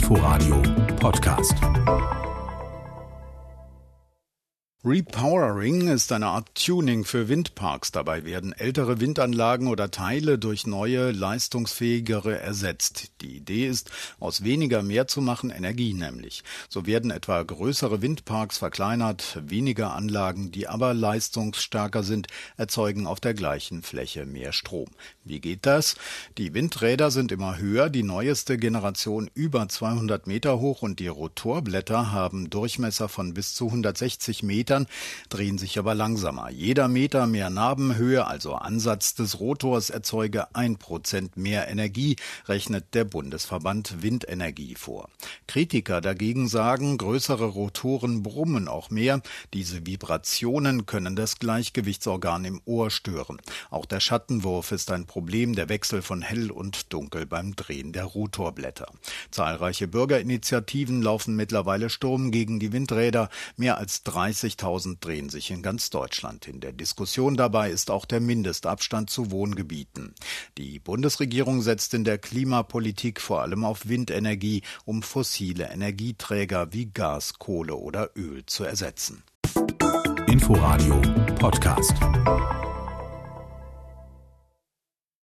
Inforadio Podcast. Repowering ist eine Art Tuning für Windparks. Dabei werden ältere Windanlagen oder Teile durch neue, leistungsfähigere ersetzt. Die Idee ist, aus weniger mehr zu machen, Energie nämlich. So werden etwa größere Windparks verkleinert, weniger Anlagen, die aber leistungsstärker sind, erzeugen auf der gleichen Fläche mehr Strom. Wie geht das? Die Windräder sind immer höher, die neueste Generation über 200 Meter hoch und die Rotorblätter haben Durchmesser von bis zu 160 Metern, drehen sich aber langsamer. Jeder Meter mehr Nabenhöhe, also Ansatz des Rotors, erzeuge 1% mehr Energie, rechnet der Bundesverband Windenergie vor. Kritiker dagegen sagen, größere Rotoren brummen auch mehr. Diese Vibrationen können das Gleichgewichtsorgan im Ohr stören. Auch der Schattenwurf ist ein Problem, der Wechsel von hell und dunkel beim Drehen der Rotorblätter. Zahlreiche Bürgerinitiativen laufen mittlerweile Sturm gegen die Windräder. Mehr als 30.000 drehen sich in ganz Deutschland. In der Diskussion dabei ist auch der Mindestabstand zu Wohngebieten. Die Bundesregierung setzt in der Klimapolitik vor allem auf Windenergie, um fossile Energieträger wie Gas, Kohle oder Öl zu ersetzen. Inforadio Podcast.